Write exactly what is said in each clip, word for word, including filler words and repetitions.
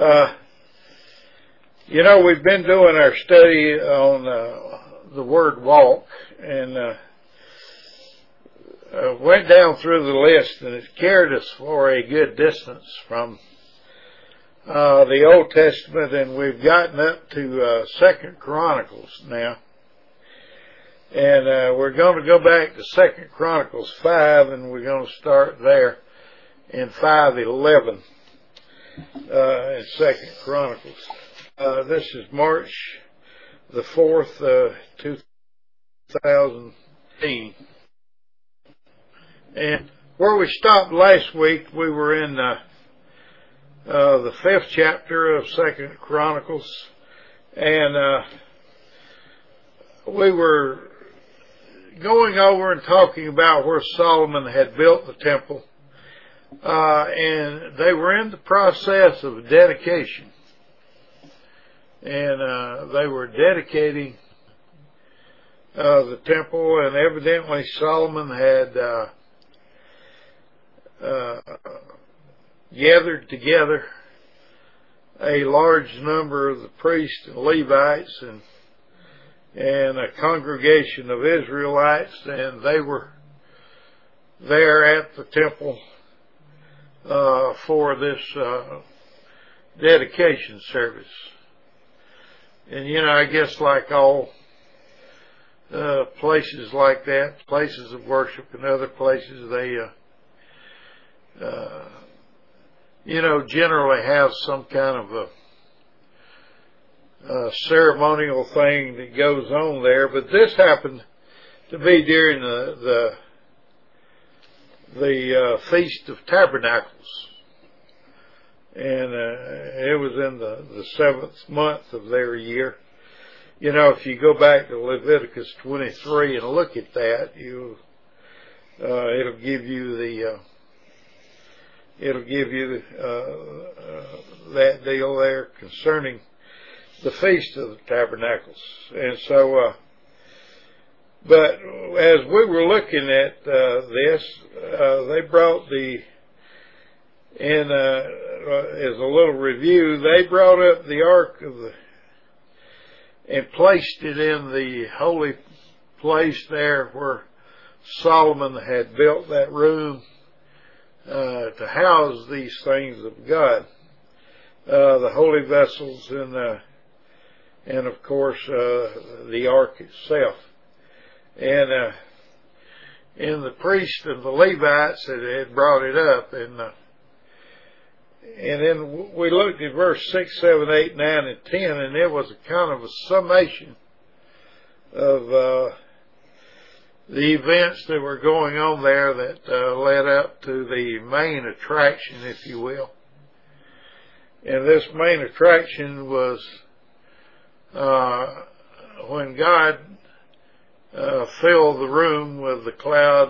Uh, you know, we've been doing our study on uh, the word walk, and uh, uh, went down through the list, and it carried us for a good distance from uh, the Old Testament, and we've gotten up to uh, Second Chronicles now. And uh, we're going to go back to Second Chronicles five, and we're going to start there in five eleven uh, in Second Chronicles. Uh, this is March the fourth, uh, two thousand eighteen. And where we stopped last week, we were in uh, uh, the fifth chapter of Second Chronicles, and uh, we were going over and talking about where Solomon had built the temple, uh, and they were in the process of dedication, and uh, they were dedicating uh, the temple, and evidently Solomon had uh, uh, gathered together a large number of the priests and Levites and and a congregation of Israelites, and they were there at the temple uh, for this uh, dedication service. And you know, I guess like all uh, places like that, places of worship and other places, they uh, uh, you know, generally have some kind of a Uh, ceremonial thing that goes on there, but this happened to be during the the, the uh, Feast of Tabernacles, and uh, it was in the, the seventh month of their year. You know, if you go back to Leviticus twenty-three and look at that, you uh, it'll give you the uh, it'll give you uh, uh, that deal there concerning the Feast of the Tabernacles. And so, uh, but as we were looking at uh, this, uh, they brought the, in uh, as a little review, they brought up the Ark of the, and placed it in the holy place there where Solomon had built that room uh, to house these things of God, uh, the holy vessels and uh, and of course uh, the ark itself. And uh, and the priests and the Levites had, had brought it up, and uh, and then we looked at verse six, seven, eight, nine, and ten, and it was a kind of a summation of uh, the events that were going on there that uh, led up to the main attraction, if you will. And this main attraction was Uh, when God uh, filled the room with the cloud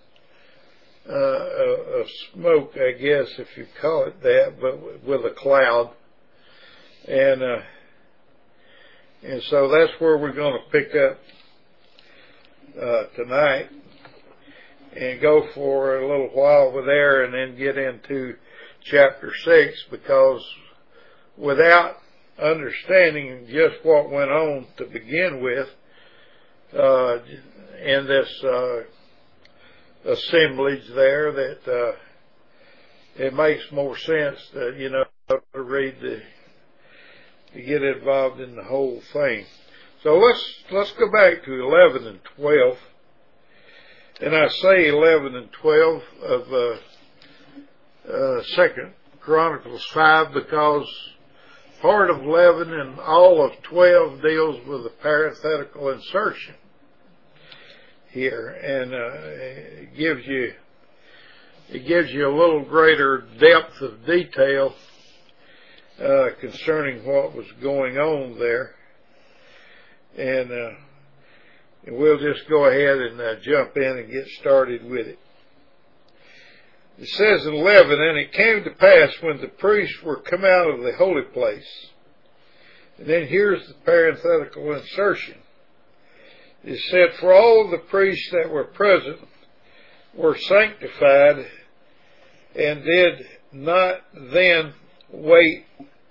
uh, of smoke, I guess, if you call it that, but with a cloud. And uh, and so that's where we're going to pick up uh, tonight and go for a little while with there and then get into chapter six, because without understanding just what went on to begin with uh, in this uh, assemblage there, that uh, it makes more sense that, you know, to read the, to get involved in the whole thing. So let's let's go back to eleven and twelve, and I say eleven and twelve of uh, uh, Second Chronicles five because part of eleven and all of twelve deals with a parenthetical insertion here, and uh, it gives you it gives you a little greater depth of detail uh, concerning what was going on there, and, uh, and we'll just go ahead and uh, jump in and get started with it. It says in eleven, and it came to pass when the priests were come out of the holy place. And then here's the parenthetical insertion. It said, for all of the priests that were present were sanctified and did not then wait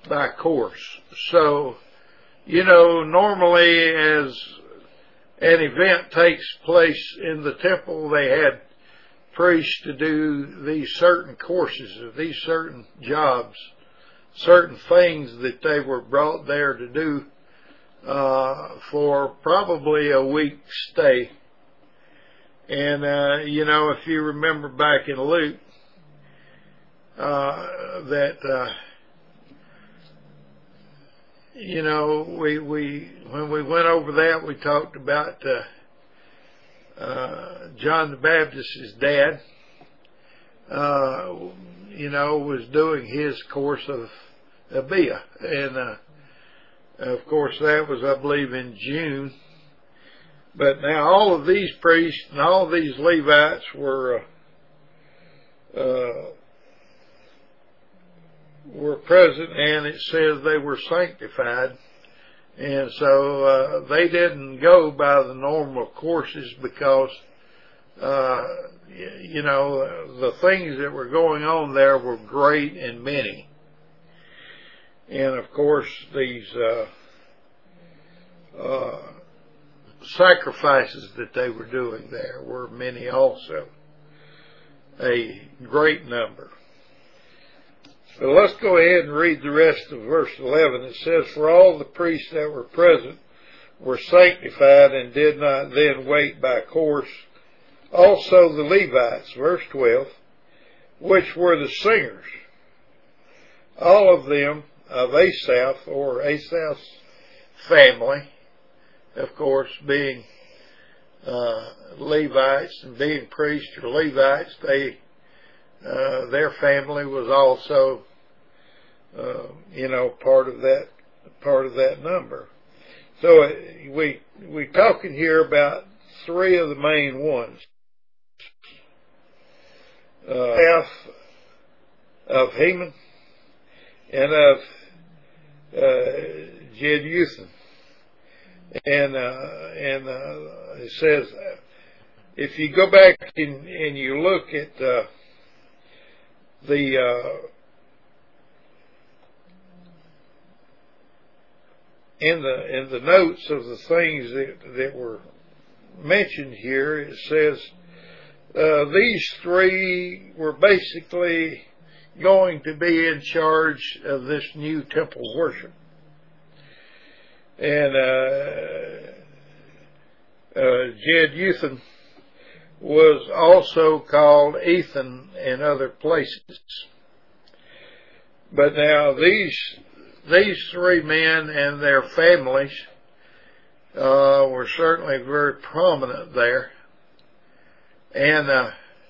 by course. So, you know, normally as an event takes place in the temple, they had priests to do these certain courses, of these certain jobs, certain things that they were brought there to do uh, for probably a week's stay. And, uh, you know, if you remember back in Luke, uh, that, uh, you know, we, we, when we went over that, we talked about, uh, uh, John the Baptist's dad, uh, you know, was doing his course of Abia. And, uh, of course, that was, I believe, in June. But now all of these priests and all of these Levites were, uh, uh, were present, and it says they were sanctified. And so uh, they didn't go by the normal courses because, uh, you know, the things that were going on there were great and many. And, of course, these uh, uh, sacrifices that they were doing there were many also, a great number. So let's go ahead and read the rest of verse eleven. It says, "For all the priests that were present were sanctified and did not then wait by course. Also the Levites," verse twelve, "which were the singers, all of them of Asaph," or Asaph's family, of course, being uh, Levites and being priests or Levites, they Uh, their family was also, uh, you know, part of that, part of that number. So uh, we we talking here about three of the main ones: uh, half of Heman and of uh, Jeduthun. And uh, and uh, it says, if you go back and, and you look at uh, the uh, in the in the notes of the things that that were mentioned here, it says uh, these three were basically going to be in charge of this new temple worship. And uh, uh, Jeduthun was also called Ethan in other places. But now these these three men and their families uh, were certainly very prominent there, and uh,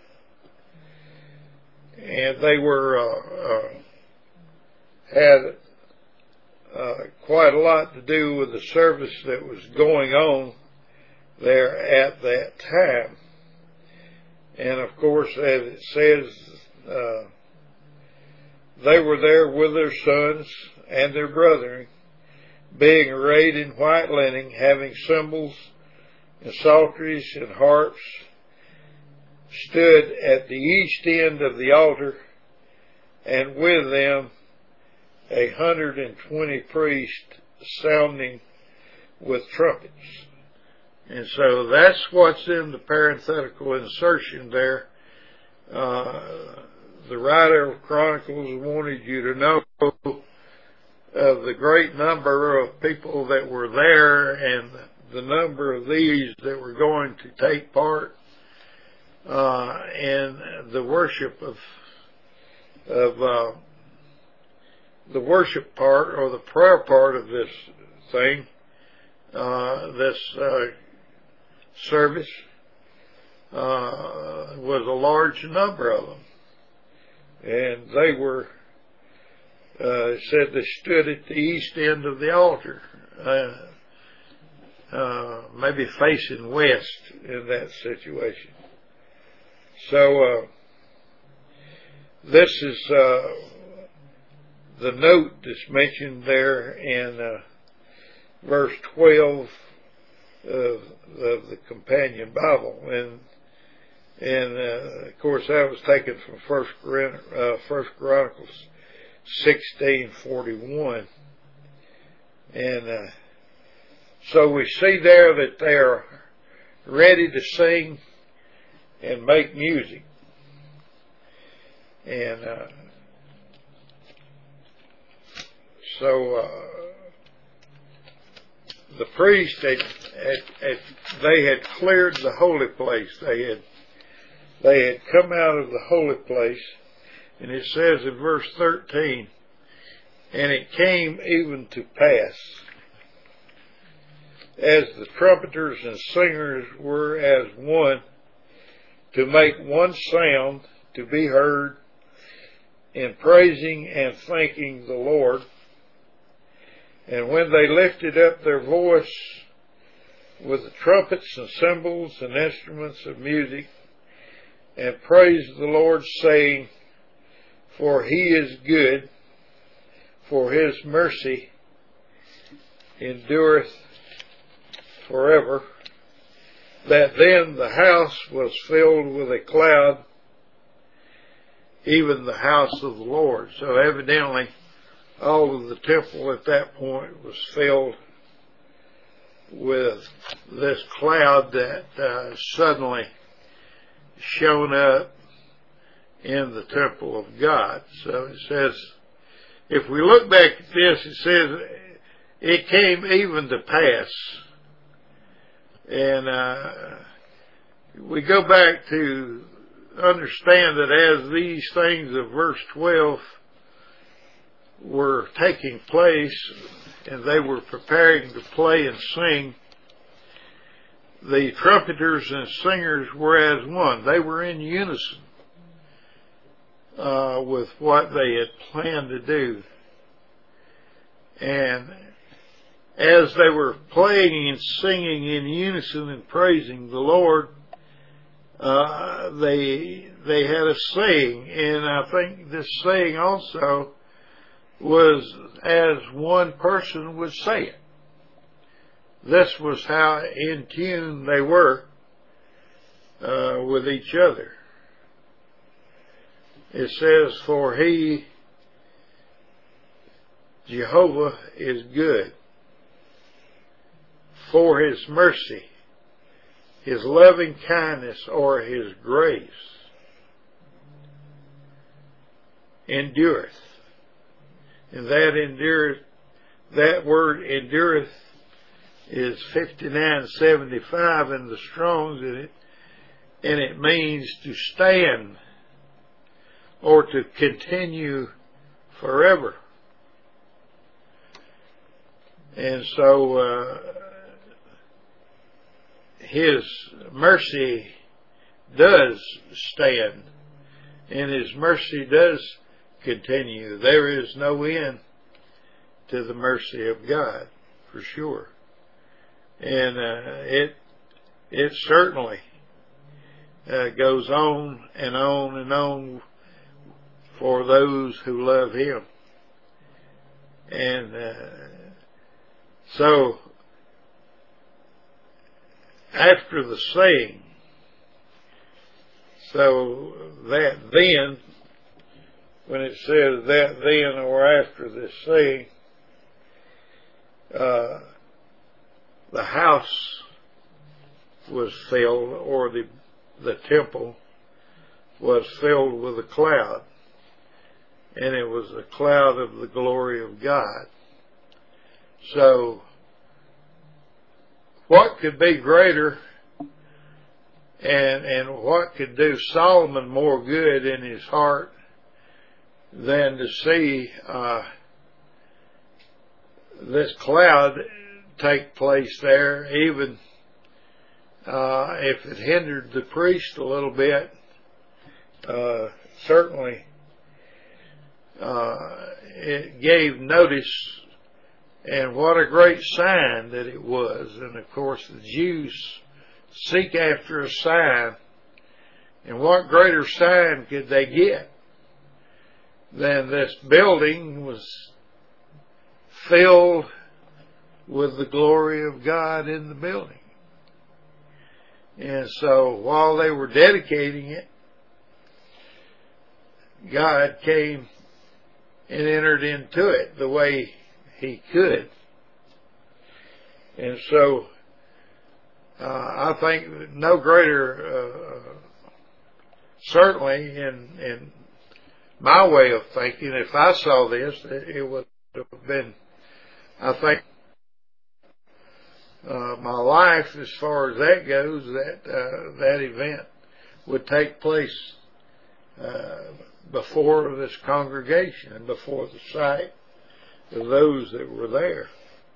and they were uh, uh, had uh, quite a lot to do with the service that was going on there at that time. And of course, as it says, uh, they were there with their sons and their brethren, being arrayed in white linen, having cymbals and psalteries and harps, stood at the east end of the altar, and with them a hundred and twenty priests sounding with trumpets. And so that's what's in the parenthetical insertion there. Uh, the writer of Chronicles wanted you to know of the great number of people that were there and the number of these that were going to take part uh, in the worship of of uh, the worship part or the prayer part of this thing, uh, this uh, service, uh, was a large number of them. And they were, uh, said they stood at the east end of the altar, uh, uh, maybe facing west in that situation. So, uh, this is, uh, the note that's mentioned there in, uh, verse twelve of, of the Companion Bible. And, and, uh, of course that was taken from First, uh, First Chronicles sixteen forty-one. And uh, so we see there that they are ready to sing and make music. And uh, so uh, the priest, had, had, had, they had cleared the holy place. They had they had come out of the holy place, and it says in verse thirteen, and it came even to pass, as the trumpeters and singers were as one, to make one sound to be heard in praising and thanking the Lord. And when they lifted up their voice with the trumpets and cymbals and instruments of music, and praised the Lord, saying, for he is good, for his mercy endureth forever, that then the house was filled with a cloud, even the house of the Lord. So evidently all of the temple at that point was filled with this cloud that uh, suddenly shone up in the temple of God. So it says, if we look back at this, it says, it came even to pass. And uh, we go back to understand that as these things of verse twelve were taking place and they were preparing to play and sing, the trumpeters and singers were as one. They were in unison uh, with what they had planned to do. And as they were playing and singing in unison and praising the Lord, uh, they they had a saying, and I think this saying also was as one person would say it. This was how in tune they were uh, with each other. It says, for he, Jehovah, is good, for his mercy, his loving kindness, or his grace endureth. And that endureth, that word endureth is fifty-nine seventy-five in the Strong's in it, and it means to stand or to continue forever. And so uh, his mercy does stand, and his mercy does continue. There is no end to the mercy of God, for sure. And uh, it it certainly uh, goes on and on and on for those who love him. And uh, so after the saying, so that then, when it says that then or after this saying, uh, the house was filled, or the the temple was filled with a cloud, and it was a cloud of the glory of God. So, what could be greater, and and what could do Solomon more good in his heart than to see uh, this cloud take place there, even uh, if it hindered the priest a little bit. Uh, certainly uh, it gave notice, and what a great sign that it was. And of course the Jews seek after a sign, and what greater sign could they get than this building was filled with the glory of God in the building. And so while they were dedicating it, God came and entered into it the way he could. And so uh, I think no greater, uh, certainly in in my way of thinking, if I saw this, it would have been, I think, uh, my life as far as that goes, that uh, that event would take place uh, before this congregation and before the sight of those that were there.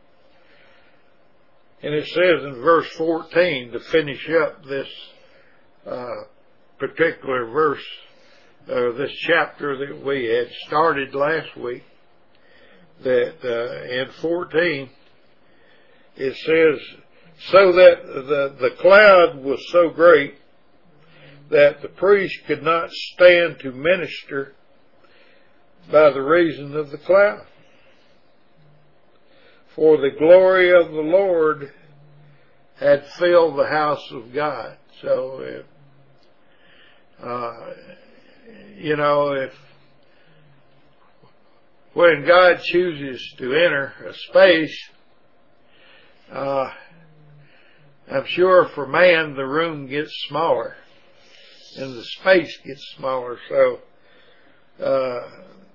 And it says in verse fourteen, to finish up this uh, particular verse, uh, this chapter that we had started last week, that uh, in fourteen it says, so that the, the cloud was so great that the priest could not stand to minister by the reason of the cloud. For the glory of the Lord had filled the house of God. So, if, uh, you know, if when God chooses to enter a space, uh, I'm sure for man the room gets smaller and the space gets smaller. So, uh,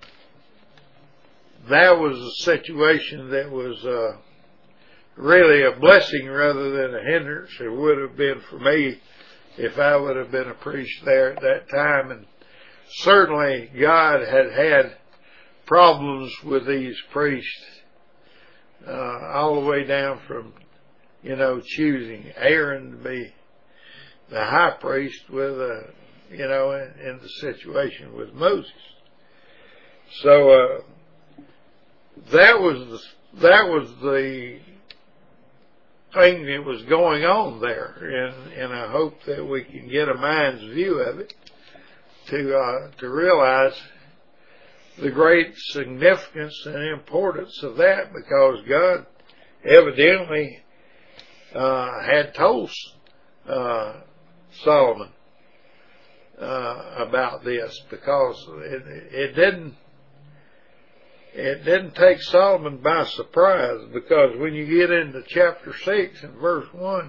that was a situation that was uh, really a blessing rather than a hindrance. It would have been for me if I would have been a priest there at that time. And certainly God had had problems with these priests uh, all the way down from, you know, choosing Aaron to be the high priest with, uh, you know, in, in the situation with Moses. So, uh, That was the, that was the thing that was going on there, and, and I hope that we can get a mind's view of it to uh, to realize the great significance and importance of that, because God evidently uh, had told uh, Solomon uh, about this, because it, it didn't. It didn't take Solomon by surprise, because when you get into chapter six and verse one,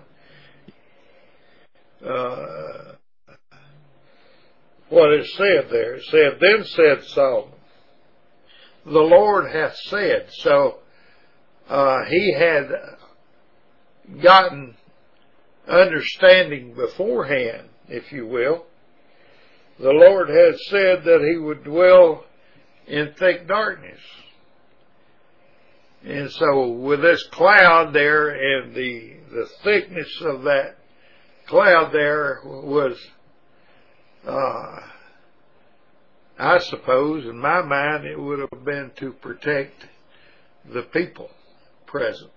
uh, what it said there, it said, then said Solomon, the Lord hath said. So uh, he had gotten understanding beforehand, if you will. The Lord had said that he would dwell in thick darkness. And so with this cloud there, and the the thickness of that cloud there was, uh, I suppose, in my mind, it would have been to protect the people present.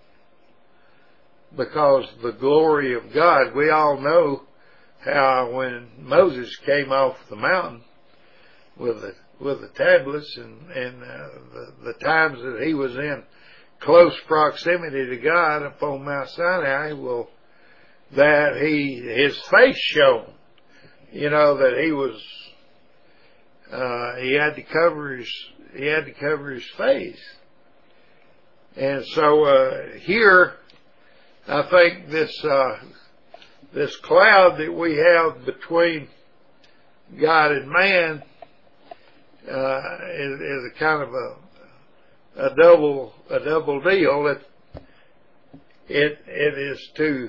Because the glory of God, we all know how when Moses came off the mountain with the with the tablets and, and uh, the, the times that he was in close proximity to God upon Mount Sinai, well, that he, his face shone, you know, that he was, uh, he had to cover his, he had to cover his face. And so, uh, here, I think this, uh, this cloud that we have between God and man, Uh, is, is a kind of a, a double a double deal. It it it is to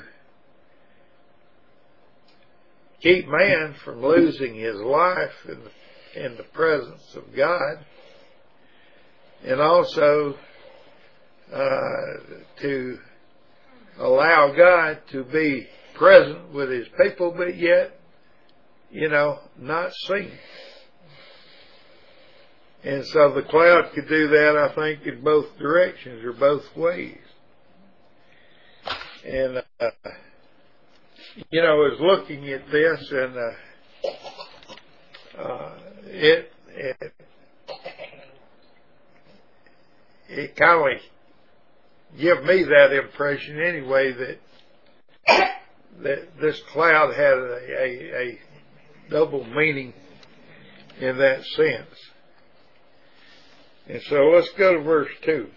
keep man from losing his life in the, in the presence of God, and also uh, to allow God to be present with His people, but yet, you know, not seen. And so the cloud could do that, I think, in both directions or both ways. And, uh, you know, I was looking at this, and uh, uh, it, it, it kind of gave me that impression anyway, that that this cloud had a, a, a double meaning in that sense. And so let's go to verse two.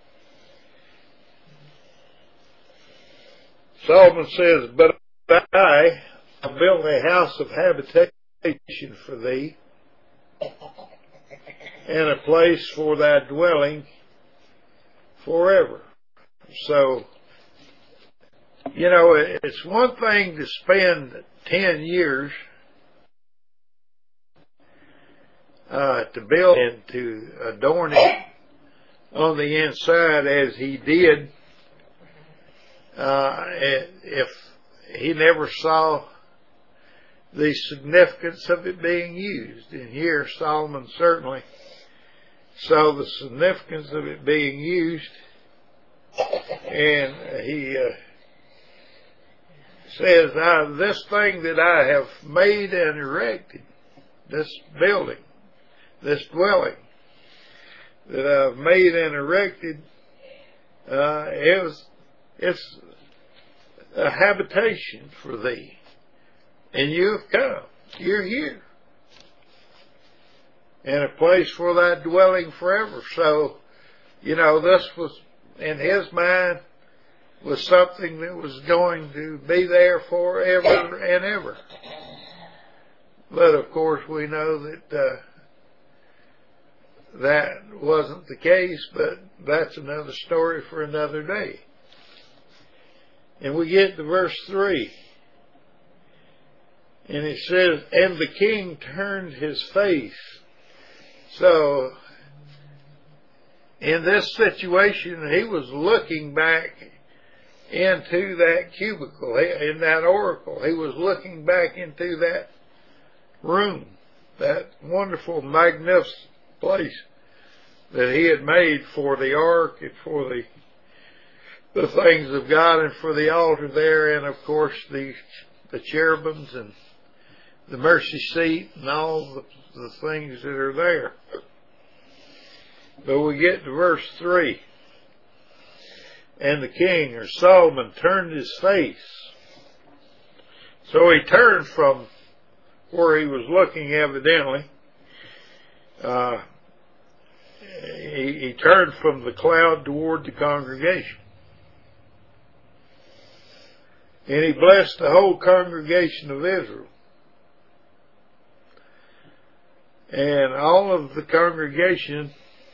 Solomon says, "But I have built a house of habitation for thee, and a place for thy dwelling forever." So, you know, it's one thing to spend ten years uh, to build and to adorn it on the inside as he did. Uh, if he never saw the significance of it being used. And here Solomon certainly saw the significance of it being used, and he uh, says, "I, this thing that I have made and erected, this building, this dwelling that I've made and erected, uh, is it's a habitation for thee, and you have come, you're here, and a place for thy dwelling forever." So, you know, this was, in his mind, was something that was going to be there forever and ever. But of course we know that uh, that wasn't the case, but that's another story for another day. And we get to verse three. And it says, "And the king turned his face." So, in this situation, he was looking back into that cubicle, in that oracle. He was looking back into that room, that wonderful, magnificent place that he had made for the ark and for the the things of God and for the altar there, and of course the the cherubims and the mercy seat and all the, the things that are there. But we get to verse three. "And the king," or Solomon, "turned his face." So he turned from where he was looking, evidently. Uh, he, he turned from the cloud toward the congregation. And he blessed the whole congregation of Israel. And all of the congregation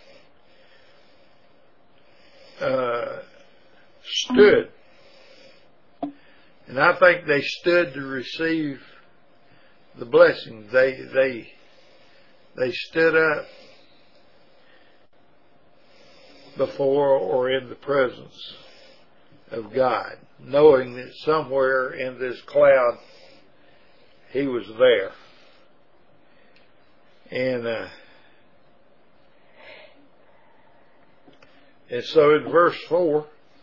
uh, stood. And I think they stood to receive the blessing. They they they stood up before or in the presence of God, knowing that somewhere in this cloud he was there. And uh, and so in verse four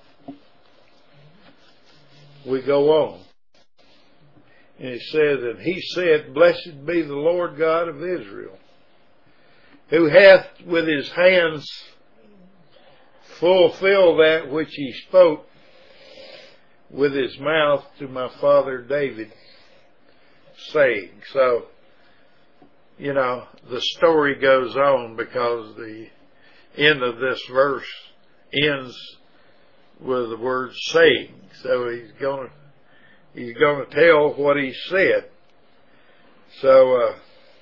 we go on. And it says, "And he said, Blessed be the Lord God of Israel, who hath with his hands fulfilled that which he spoke with his mouth to my father David, saying." So, you know, the story goes on because the end of this verse ends with the word "saying." So he's going to he's going to tell what he said. So, uh,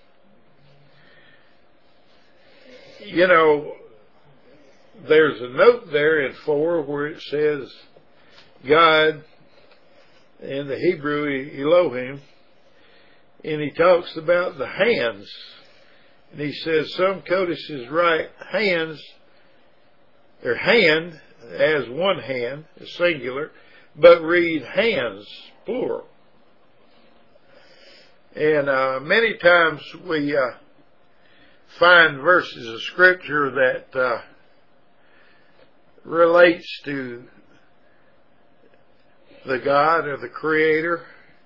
you know, there's a note there in four where it says God, in the Hebrew Elohim, and he talks about the hands. And he says some codices write hands, or hand, as one hand, singular, but read hands, plural. And uh, many times we uh, find verses of Scripture that uh, relates to the God or the Creator,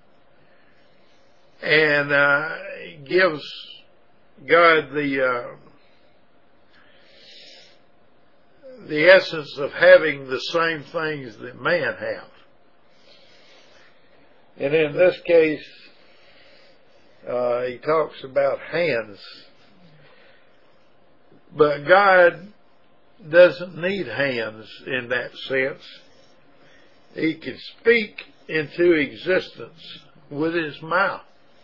and uh, gives God the uh, the essence of having the same things that man have. And in this case, uh, he talks about hands. But God doesn't need hands in that sense. He can speak into existence with his mouth,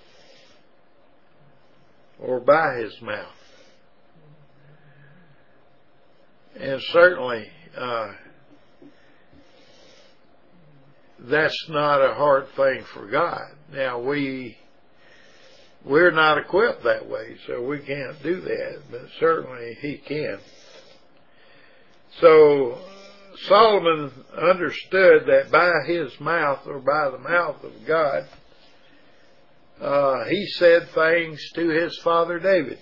or by his mouth. And certainly, uh, that's not a hard thing for God. Now, we, we're not equipped that way, so we can't do that, but certainly he can. So, Solomon understood that by his mouth, or by the mouth of God, uh, he said things to his father David.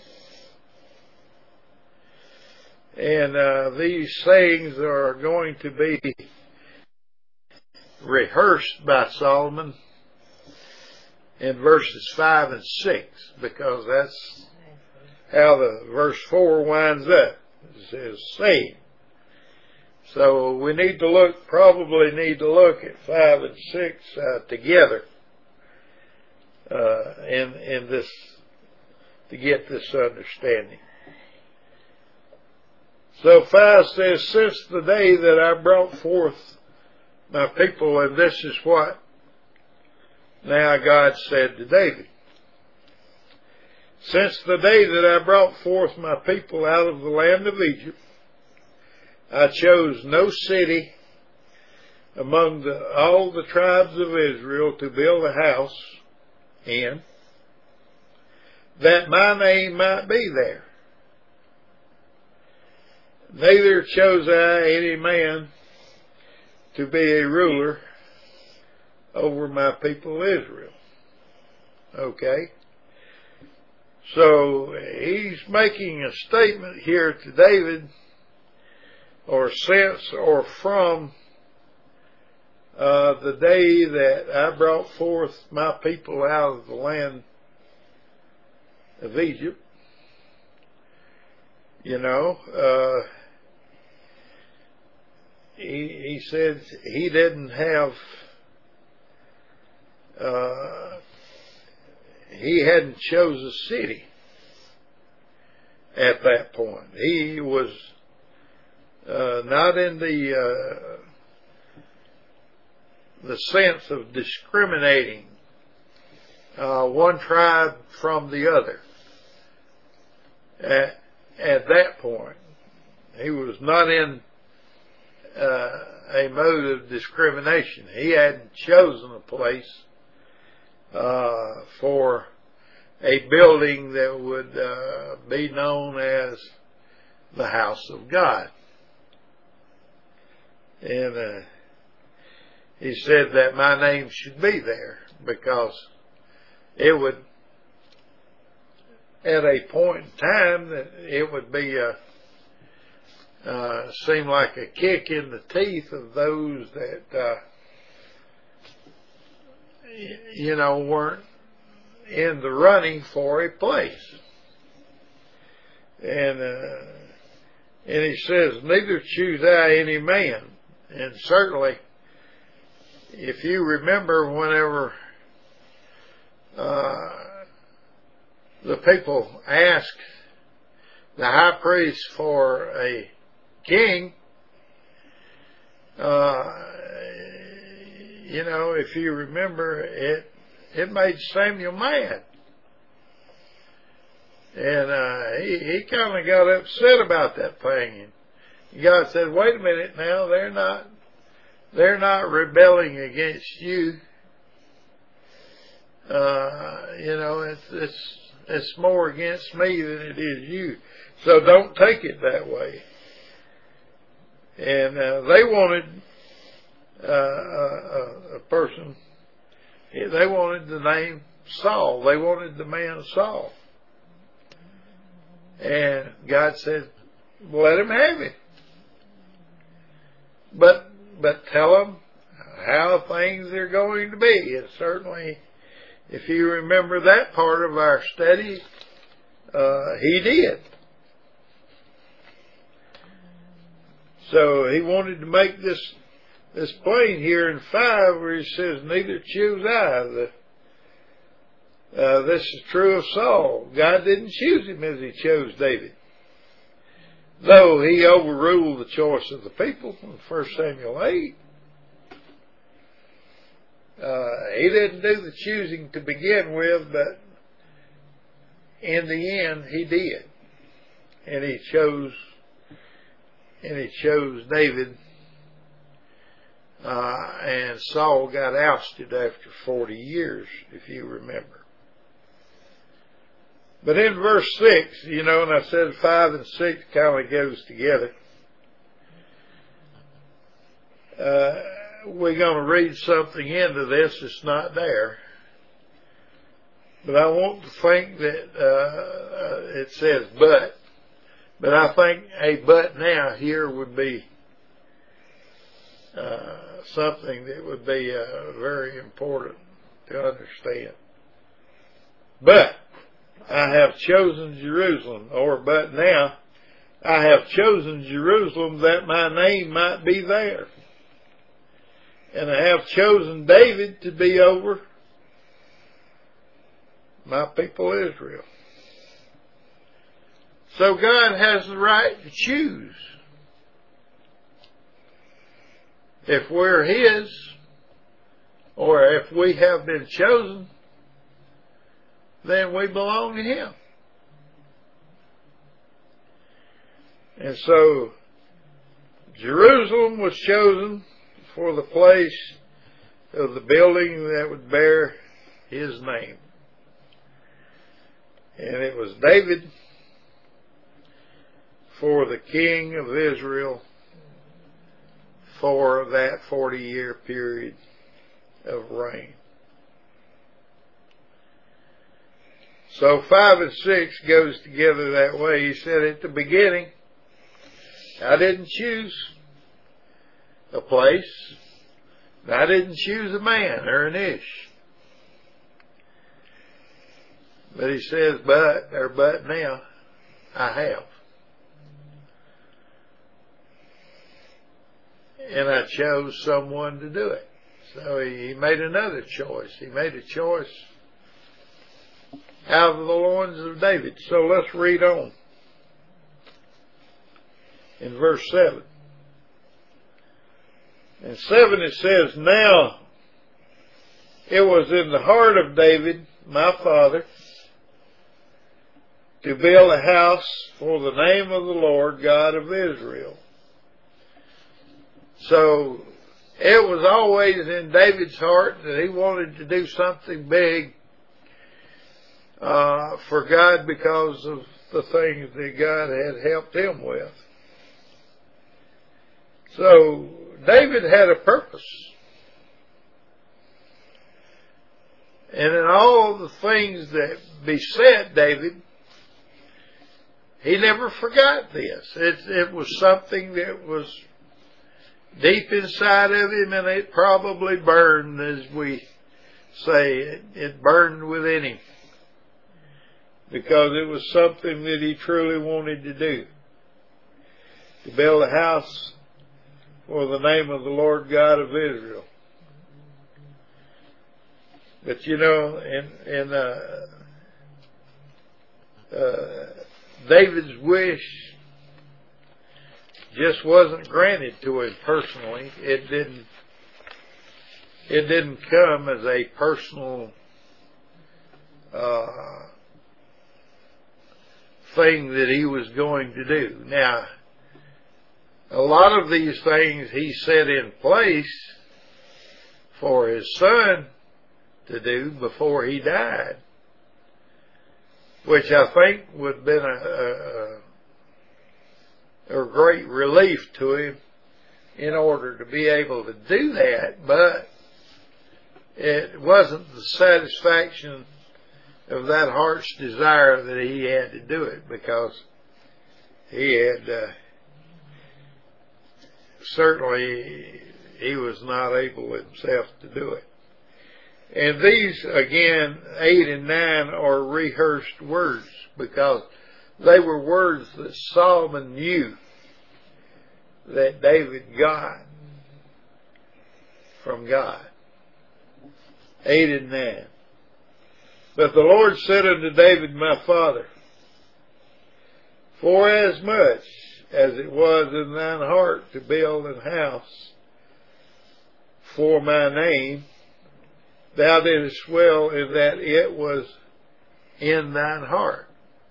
And uh, these sayings are going to be rehearsed by Solomon in verses five and six, because that's how the verse four winds up. It says saying. So we need to look, probably need to look at five and six uh, together uh, in in this, to get this understanding. So five says, since the day that I brought forth my people, and this is what now God said to David. Since the day that I brought forth my people out of the land of Egypt, I chose no city among the, all the tribes of Israel to build a house in, that my name might be there. Neither chose I any man to be a ruler over my people Israel. Okay? So he's making a statement here to David, or since or from uh, the day that I brought forth my people out of the land of Egypt. You know, uh, he, he said he didn't have, uh, he hadn't chose a city at that point. He was uh, not in the uh, the sense of discriminating uh, one tribe from the other. At, at that point, he was not in uh, a mode of discrimination. He hadn't chosen a place uh, for a building that would uh, be known as the house of God. And uh, he said that my name should be there, because it would, at a point in time, that it would be a, uh, seem like a kick in the teeth of those that, uh, you know, weren't in the running for a place. And, uh, and he says, neither choose I any man. And certainly, if you remember, whenever uh, the people asked the high priest for a king, uh, you know, if you remember, it it made Samuel mad. And uh, he, he kind of got upset about that thing. And God said, wait a minute now, they're not, they're not rebelling against you. Uh, you know, it's, it's, it's more against me than it is you. So don't take it that way. And uh, they wanted uh, a, a person, they wanted the name Saul. They wanted the man Saul. And God said, let him have it. But, but tell him how things are going to be. And certainly, if you remember that part of our study, uh, he did. So he wanted to make this, this plain here in five, where he says, neither choose I. The, Uh, this is true of Saul. God didn't choose him as he chose David. though he overruled the choice of the people in First Samuel eight, uh, he didn't do the choosing to begin with, but in the end he did. And he chose, and he chose David, uh, and Saul got ousted after forty years, if you remember. But in verse six, you know, and I said five and six kind of goes together. Uh, we're going to read something into this that's not there. But I want to think that uh, it says but. But I think a but now here would be uh, something that would be uh, very important to understand. But I have chosen Jerusalem, or but now I have chosen Jerusalem that my name might be there. And I have chosen David to be over my people Israel. So God has the right to choose. If we're His, or if we have been chosen, then we belong to Him. And so Jerusalem was chosen for the place of the building that would bear His name. And it was David for the king of Israel for that forty year period of reign. So five and six goes together that way. He said at the beginning, I didn't choose a place. I didn't choose a man or an ish. But he says, but, or but now, I have. And I chose someone to do it. So he made another choice. He made a choice out of the loins of David. So let's read on. In verse seven. In seven it says, now it was in the heart of David, my father, to build a house for the name of the Lord God of Israel. So it was always in David's heart that he wanted to do something big uh, for God because of the things that God had helped him with. So David had a purpose. And in all the things that beset David, he never forgot this. It, it was something that was deep inside of him, and it probably burned, as we say. It, it burned within him. Because it was something that he truly wanted to do. To build a house for the name of the Lord God of Israel. But you know, in, in uh, uh, David's wish just wasn't granted to him personally. It didn't. It didn't come as a personal uh, thing that he was going to do. Now, a lot of these things he set in place for his son to do before he died, which I think would have been a, a, a great relief to him in order to be able to do that, but it wasn't the satisfaction of that heart's desire that he had to do it, because he had uh, certainly he was not able himself to do it. And these, again, eight and nine are rehearsed words, because they were words that Solomon knew that David got from God. Eight and nine. But the Lord said unto David my father, forasmuch as it was in thine heart to build an house for my name, thou didst well in that it was in thine heart.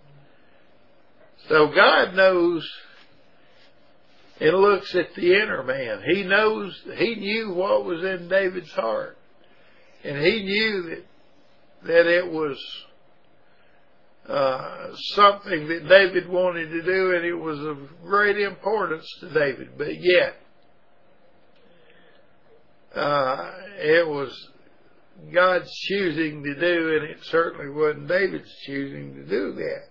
So God knows and looks at the inner man. He knows, he knew what was in David's heart. And he knew that, that it was uh, something that David wanted to do, and it was of great importance to David. But yet, uh, it was God's choosing to do, and it certainly wasn't David's choosing to do that.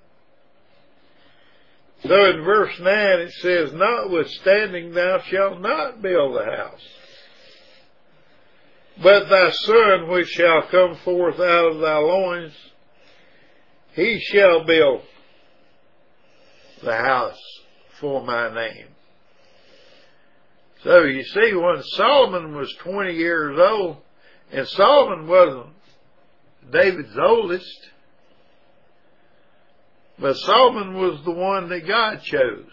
So in verse nine it says, notwithstanding thou shalt not build a house, but thy son which shall come forth out of thy loins, he shall build the house for my name. So you see, when Solomon was twenty years old, and Solomon wasn't David's oldest, but Solomon was the one that God chose.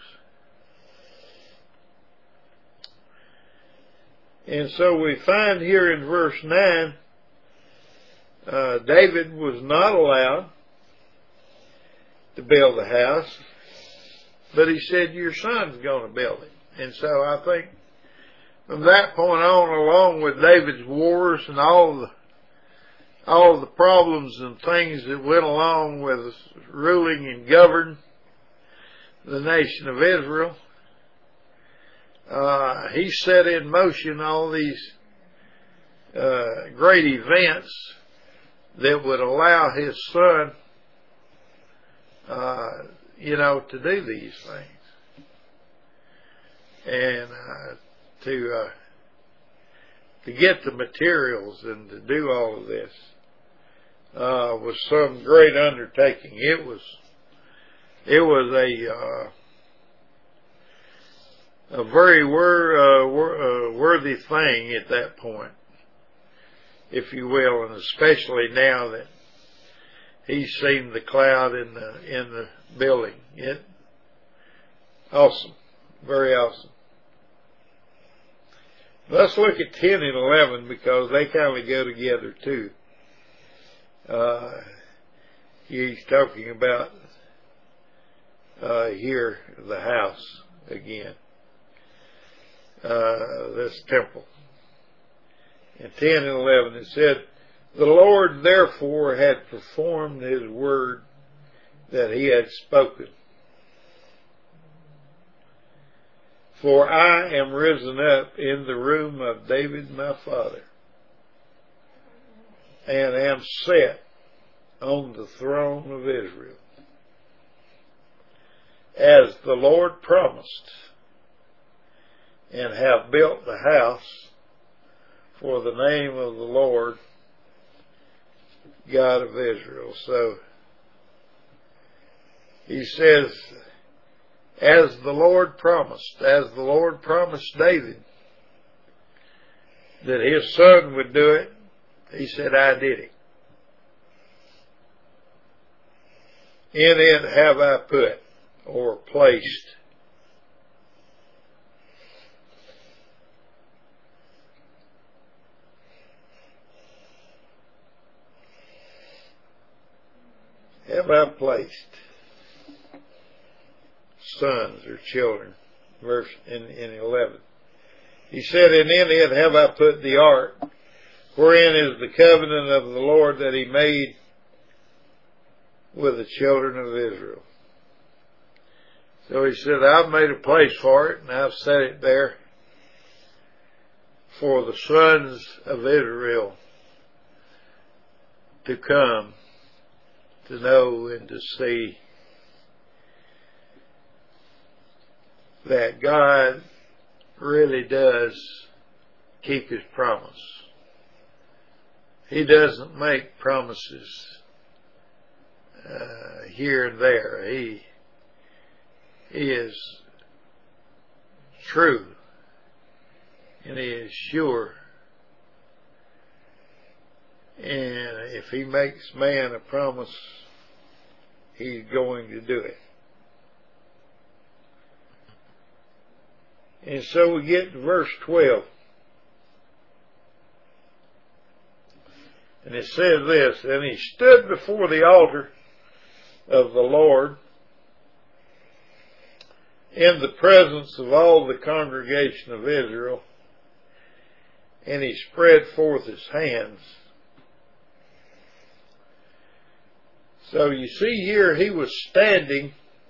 And so we find here in verse nine, uh, David was not allowed to build a house, but he said, your son's going to build it. And so I think from that point on, along with David's wars and all the all the problems and things that went along with ruling and governing the nation of Israel, uh, he set in motion all these uh, great events that would allow his son, uh, you know, to do these things. And uh, to uh, to get the materials and to do all of this uh, was some great undertaking. It was it was a uh, a very wor- uh, wor- uh, worthy thing at that point, if you will, and especially now that he's seen the cloud in the in the building. It awesome, very awesome. Let's look at ten and eleven because they kind of go together too. Uh, he's talking about uh, here the house again, uh, this temple. In ten and eleven it said, the Lord therefore had performed his word that he had spoken. For I am risen up in the room of David my father, and am set on the throne of Israel, as the Lord promised, and have built the house for the name of the Lord God of Israel. So he says, as the Lord promised, as the Lord promised David that his son would do it, he said, I did it. In it have I put, or placed, have I placed sons or children, verse in, in eleven. He said, and in it have I put the ark, wherein is the covenant of the Lord that he made with the children of Israel. So he said, I've made a place for it, and I've set it there for the sons of Israel to come to know and to see that God really does keep his promise. He doesn't make promises uh, here and there. He, he is true, and he is sure. And if he makes man a promise, he's going to do it. And so we get to verse twelve. And it says this, and he stood before the altar of the Lord in the presence of all the congregation of Israel, and he spread forth his hands. So you see here, he was standing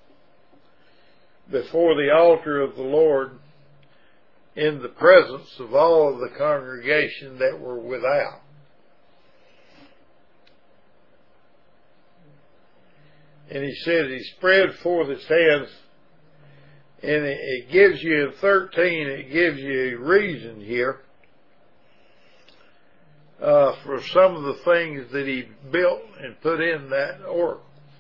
before the altar of the Lord in the presence of all of the congregation that were without. And he said he spread forth his hands, and it gives you in thirteen, it gives you a reason here uh, for some of the things that he built and put in that oracle.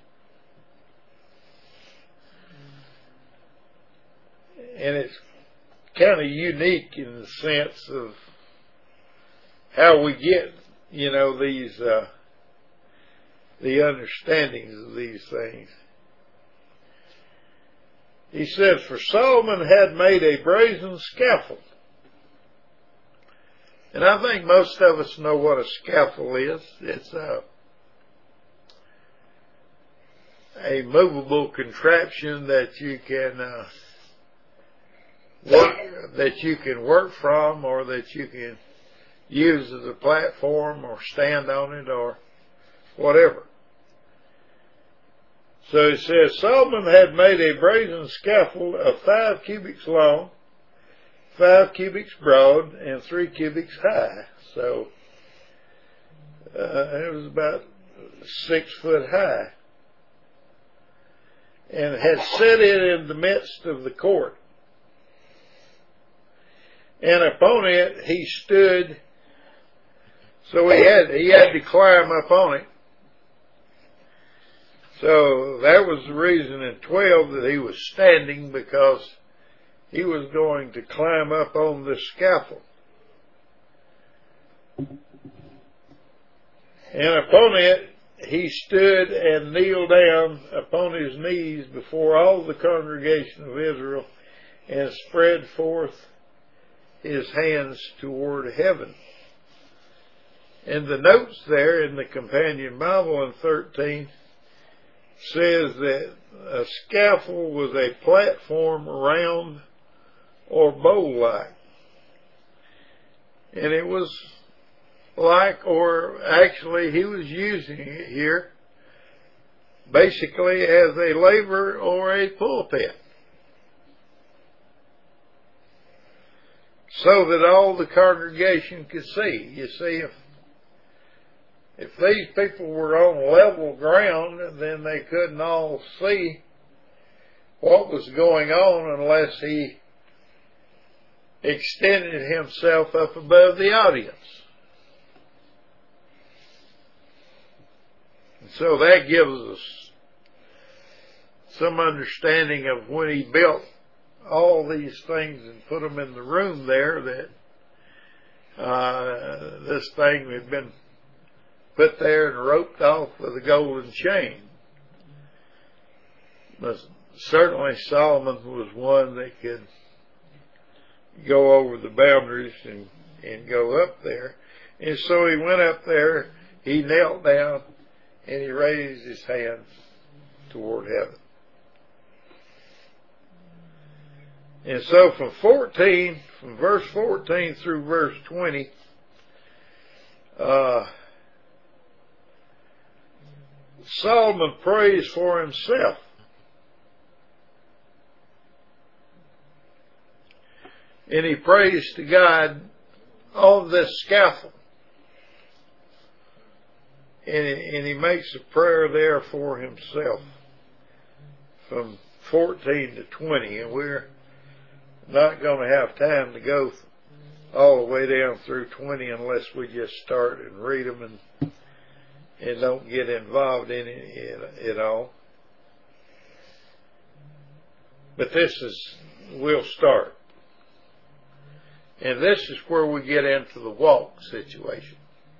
And it's kind of unique in the sense of how we get, you know, these uh, the understandings of these things. He said, for Solomon had made a brazen scaffold. And I think most of us know what a scaffold is. It's a, a movable contraption that you can uh, work, that you can work from, or that you can use as a platform or stand on it or whatever. So it says, Solomon had made a brazen scaffold of five cubits long, five cubits broad, and three cubits high. So uh, it was about six foot high. And had set it in the midst of the court. And upon it he stood. So he had he had to climb up on it. So that was the reason in twelve that he was standing, because he was going to climb up on this scaffold. And upon it he stood and kneeled down upon his knees before all the congregation of Israel, and spread forth his hands toward heaven. And the notes there in the Companion Bible in thirteen says that a scaffold was a platform round or bowl-like. And it was like, or actually he was using it here basically as a laver or a pulpit, so that all the congregation could see. You see, if If these people were on level ground, then they couldn't all see what was going on unless he extended himself up above the audience. And so that gives us some understanding of when he built all these things and put them in the room there, that uh, this thing had been put there and roped off with a golden chain. But certainly Solomon was one that could go over the boundaries and, and go up there. And so he went up there, he knelt down, and he raised his hands toward heaven. And so from fourteen, from verse fourteen through verse twenty, uh, Solomon prays for himself. And he prays to God on this scaffold. And, and he makes a prayer there for himself from fourteen to twenty. And we're not going to have time to go all the way down through twenty unless we just start and read them and and don't get involved in it at all. But this is, we'll start. And this is where we get into the walk situation.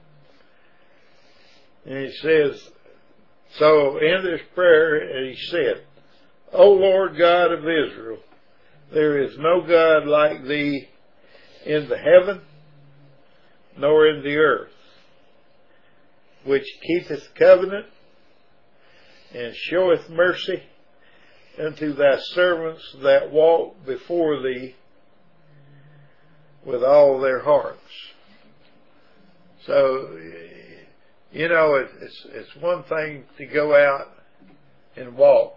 And he says, so in this prayer he said, O Lord God of Israel, There is no God like thee in the heaven, nor in the earth, which keepeth covenant, and showeth mercy unto thy servants that walk before thee with all their hearts. So, you know, it, it's it's one thing to go out and walk,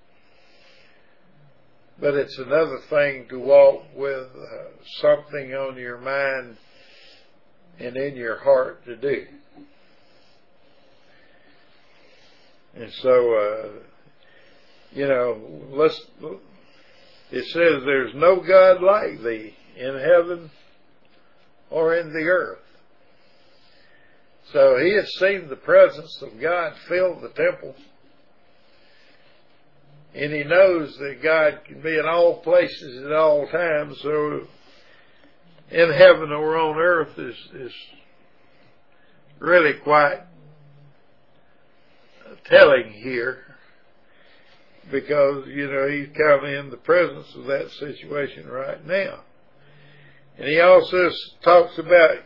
but it's another thing to walk with uh, something on your mind and in your heart to do. And so, uh, you know, let's, it says there's no God like thee in heaven or in the earth. So he has seen the presence of God fill the temple. And he knows that God can be in all places at all times. So in heaven or on earth is, is really quite telling here, because, you know, he's kind of in the presence of that situation right now. And he also talks about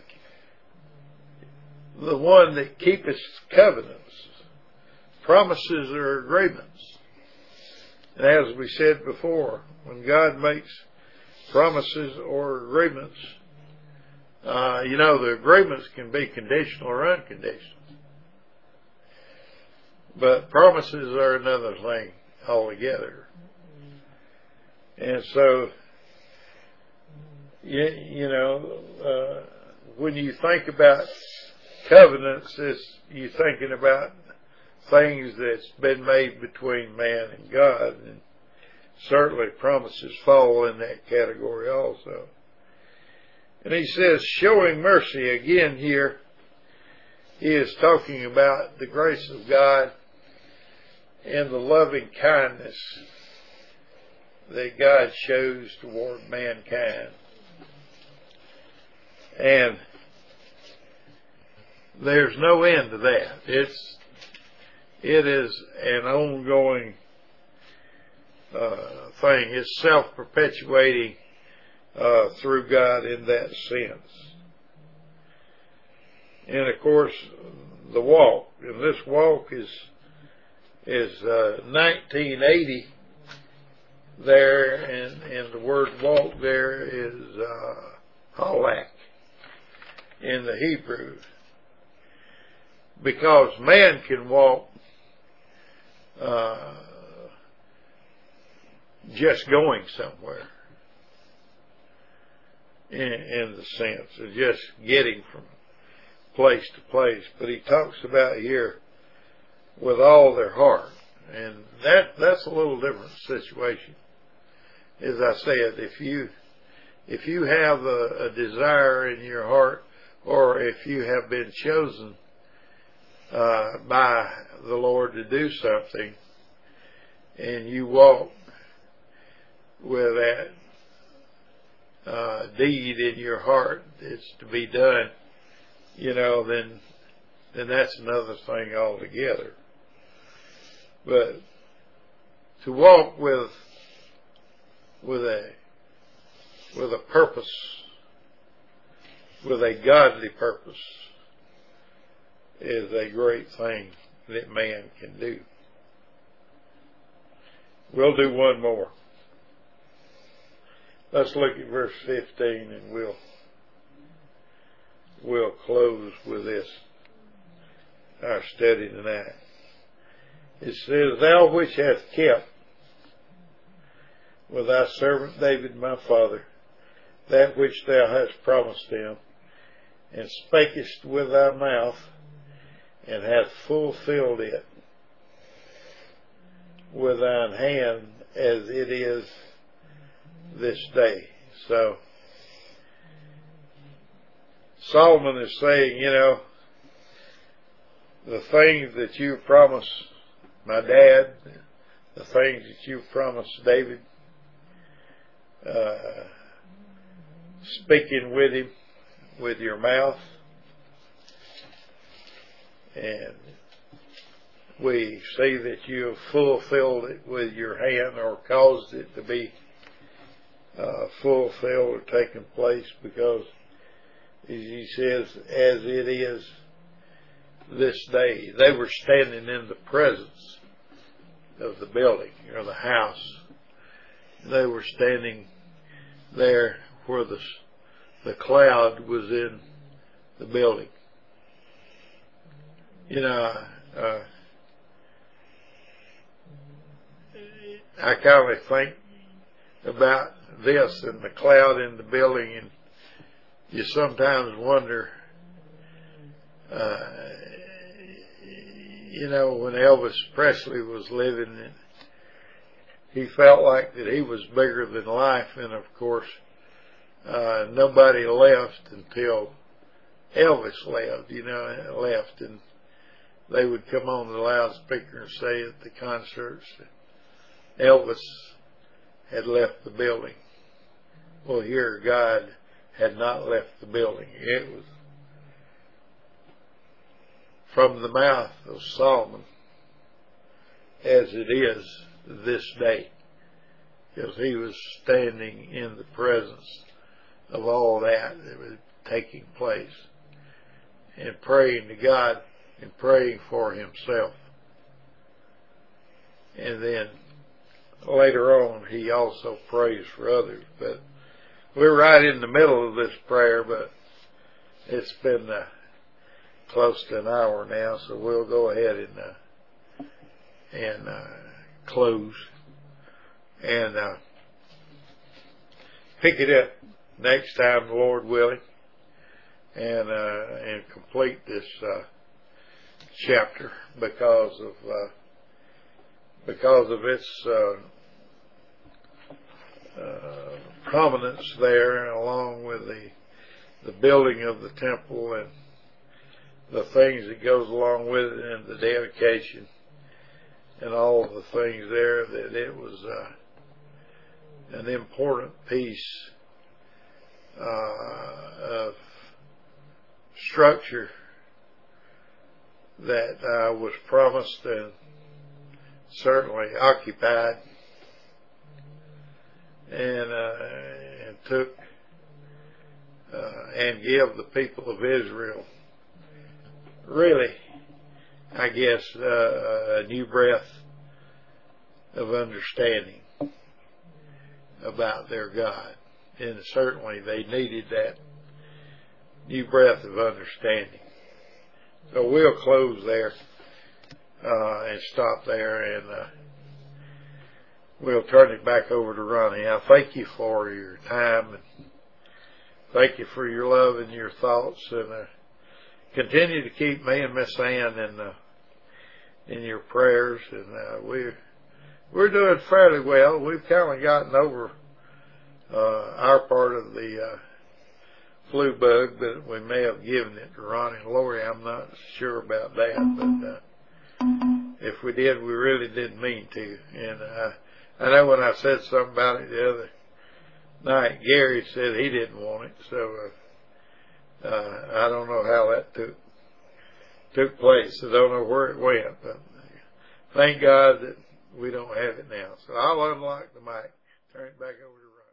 the one that keepeth covenants, promises or agreements. And as we said before, when God makes promises or agreements, uh, you know, the agreements can be conditional or unconditional. But promises are another thing altogether. And so, you, you know, uh, when you think about covenants, it's, you're thinking about things that's been made between man and God, and certainly promises fall in that category also. And he says, showing mercy, again here, he is talking about the grace of God and the loving kindness that God shows toward mankind. And there's no end to that. It's, it is an ongoing uh, thing. It's self-perpetuating uh, through God in that sense. And of course, the walk, and this walk is is uh, nineteen eighty there, and, and the word walk there is uh, halak in the Hebrew, because man can walk uh, just going somewhere, in, in the sense of just getting from place to place. But he talks about here with all their heart, and that that's a little different situation. As I said, if you if you have a, a desire in your heart, or if you have been chosen uh, by the Lord to do something, and you walk with that uh, deed in your heart that's to be done, you know, then then that's another thing altogether. But to walk with with a with a purpose, with a godly purpose, is a great thing that man can do. We'll do one more. Let's look at verse fifteen, and we'll we'll close with this, our study tonight. It says, thou which hast kept with thy servant David my father that which thou hast promised him, and spakest with thy mouth, and hast fulfilled it with thine hand, as it is this day. So Solomon is saying, you know, the things that you promised my dad, the things that you promised David, uh, speaking with him with your mouth, and we see that you have fulfilled it with your hand, or caused it to be uh, fulfilled or taken place, because he says, as it is this day. They were standing in the presence of the building or the house. They were standing there where the the cloud was in the building. You know, uh, I kind of think about this and the cloud in the building, and you sometimes wonder, uh, you know, when Elvis Presley was living, he felt like that he was bigger than life, and of course, uh, nobody left until Elvis left, you know, left, and they would come on the loudspeaker and say at the concerts that Elvis had left the building. Well, here God had not left the building. It was from the mouth of Solomon, as it is this day, because he was standing in the presence of all that that was taking place, and praying to God and praying for himself. And then later on, he also prays for others. But we're right in the middle of this prayer, but it's been uh, close to an hour now, so we'll go ahead and uh, and uh, close and uh, pick it up next time, Lord willing, and uh, and complete this uh, chapter because of uh, because of its uh, uh, prominence there, along with the the building of the temple and the things that goes along with it, and the dedication and all the things there, that it was uh, an important piece uh, of structure that uh, was promised and certainly occupied, and, uh, and took uh, and give the people of Israel really, I guess, uh, a new breath of understanding about their God. And certainly they needed that new breath of understanding. So we'll close there uh, and stop there, and uh, we'll turn it back over to Ronnie. I thank you for your time, and thank you for your love and your thoughts, and uh, continue to keep me and Miss Ann in uh, in your prayers. And uh, we're we're doing fairly well. We've kind of gotten over uh, our part of the uh, flu bug, but we may have given it to Ronnie and Lori. I'm not sure about that, but uh, if we did, we really didn't mean to. And uh, I know when I said something about it the other night, Gary said he didn't want it, so uh, uh, I don't know how that took took place. I don't know where it went, but thank God that we don't have it now. So I'll unlock the mic, turn it back over to